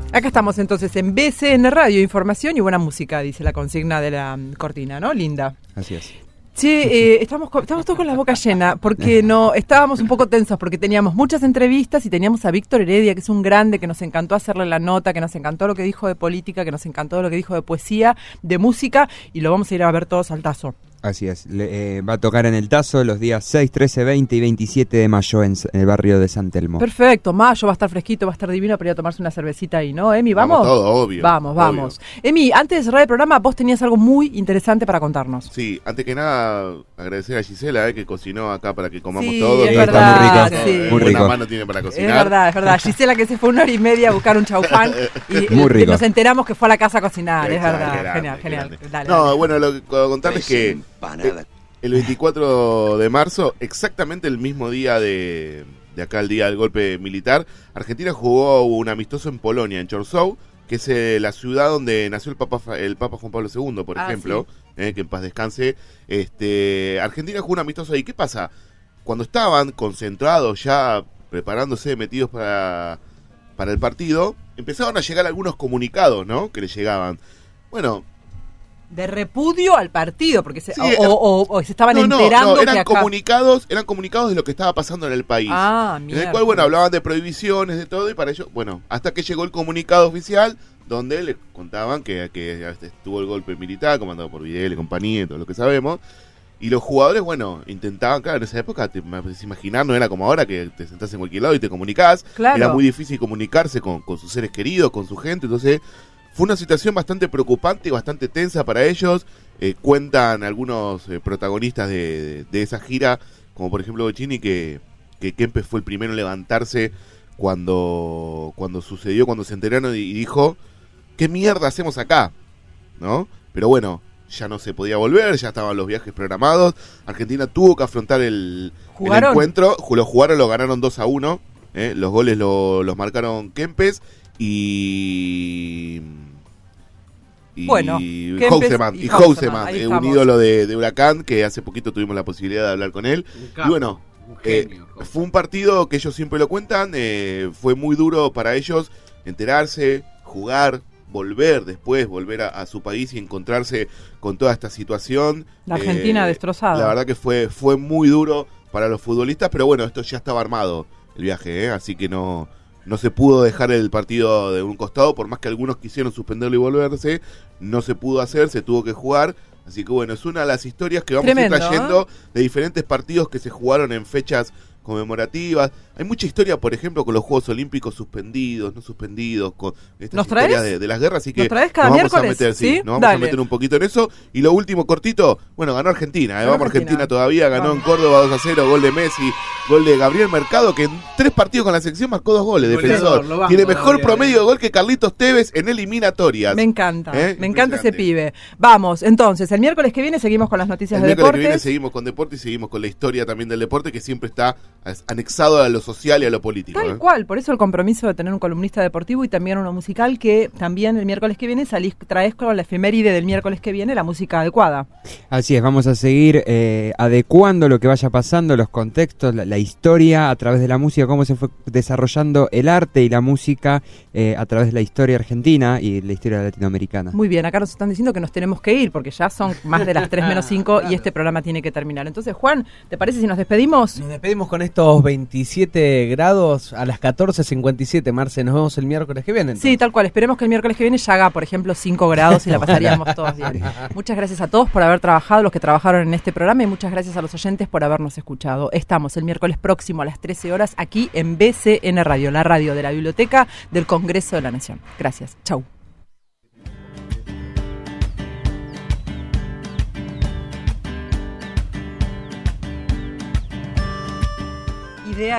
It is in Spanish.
Acá estamos entonces en BCN Radio, información y buena música, dice la consigna de la cortina, ¿no? Linda. Así es. Che, estamos todos con la boca llena, porque no estábamos un poco tensos, porque teníamos muchas entrevistas y teníamos a Víctor Heredia, que es un grande, que nos encantó hacerle la nota, que nos encantó lo que dijo de política, que nos encantó lo que dijo de poesía, de música, y lo vamos a ir a ver todos al tazo. Así es, va a tocar en el Tazo los días 6, 13, 20 y 27 de mayo en el barrio de San Telmo. Perfecto, mayo va a estar fresquito, va a estar divino para ir a tomarse una cervecita ahí, ¿no, Emi? ¿Vamos? Vamos todo, obvio. Vamos. Emi, antes de cerrar el programa, vos tenías algo muy interesante para contarnos. Sí, antes que nada, agradecer a Gisela, que cocinó acá para que comamos Sí, todo. es que verdad, está sí. Muy rico. Buena mano tiene para cocinar. Es verdad. Gisela, que se fue 1h30 a buscar un chaufán y Muy rico. nos enteramos que fue a la casa a cocinar, es verdad. Grande, Genial. grande. Dale. No, bueno, lo que puedo contarles es que el 24 de marzo, exactamente el mismo día de acá, el día del golpe militar, Argentina jugó un amistoso en Polonia, en Chorzów, que es la ciudad donde nació el Papa Juan Pablo II, por ejemplo, que en paz descanse. Argentina jugó un amistoso ahí. ¿Qué pasa? Cuando estaban concentrados ya, preparándose, metidos para el partido, empezaron a llegar algunos comunicados, ¿no? Que les llegaban. Bueno, de repudio al partido, porque se estaban no, enterando eran que acá... comunicados de lo que estaba pasando en el país. En el cual, bueno, hablaban de prohibiciones, de todo, y para ello, bueno, hasta que llegó el comunicado oficial, donde les contaban que estuvo el golpe militar, comandado por Videla y compañía, todo lo que sabemos, y los jugadores, bueno, intentaban, claro, en esa época, te imaginar, no era como ahora, que te sentás en cualquier lado y te comunicás, Claro. Era muy difícil comunicarse con sus seres queridos, con su gente, entonces... Fue una situación bastante preocupante y bastante tensa para ellos. Cuentan algunos protagonistas de esa gira, como por ejemplo Bochini, que Kempes fue el primero en levantarse cuando sucedió, cuando se enteraron y dijo, ¿qué mierda hacemos acá? ¿No? Pero bueno, ya no se podía volver, ya estaban los viajes programados. Argentina tuvo que afrontar el encuentro. Lo jugaron, lo ganaron 2-1. Los goles los marcaron Kempes y Houseman, un ídolo de Huracán, que hace poquito tuvimos la posibilidad de hablar con él. Y bueno, fue un partido que ellos siempre lo cuentan, fue muy duro para ellos enterarse, jugar, volver a su país y encontrarse con toda esta situación. La Argentina destrozada. La verdad que fue muy duro para los futbolistas, pero bueno, esto ya estaba armado el viaje, así que no se pudo dejar el partido de un costado, por más que algunos quisieron suspenderlo y volverse, no se pudo hacer, se tuvo que jugar. Así que bueno, es una de las historias que vamos a ir trayendo de diferentes partidos que se jugaron en fechas conmemorativas. Hay mucha historia, por ejemplo, con los Juegos Olímpicos suspendidos, no suspendidos, con estas historias de las guerras, así que nos vamos a meter, nos vamos a meter un poquito en eso. Y lo último cortito, bueno, ganó Argentina, vamos Argentina todavía, ganó en Córdoba 2-0, gol de Messi, gol de Gabriel Mercado, que en 3 partidos con la selección marcó 2 goles, defensor. Tiene mejor promedio de gol que Carlitos Tevez en eliminatorias. Me encanta ese pibe. Vamos, entonces, el miércoles que viene seguimos con las noticias de deportes. El miércoles que viene seguimos con deporte y seguimos con la historia también del deporte, que siempre está anexado a lo social y a lo político. Tal cual, por eso el compromiso de tener un columnista deportivo y también uno musical, que también el miércoles que viene traes con la efeméride del miércoles que viene la música adecuada. Así es, vamos a seguir adecuando lo que vaya pasando, los contextos, la historia a través de la música, cómo se fue desarrollando el arte y la música a través de la historia argentina y la historia latinoamericana. Muy bien, acá nos están diciendo que nos tenemos que ir porque ya son más de las 3:05 y este programa tiene que terminar. Entonces, Juan, ¿te parece si nos despedimos? Nos despedimos con estos 27 grados a las 14:57, Marce. Nos vemos el miércoles que viene. Entonces. Sí, tal cual. Esperemos que el miércoles que viene ya haga, por ejemplo, 5 grados y la pasaríamos todos bien. Muchas gracias a todos por haber trabajado, los que trabajaron en este programa, y muchas gracias a los oyentes por habernos escuchado. Estamos el miércoles próximo a las 13 horas aquí en BCN Radio, la radio de la Biblioteca del Congreso de la Nación. Gracias. Chau.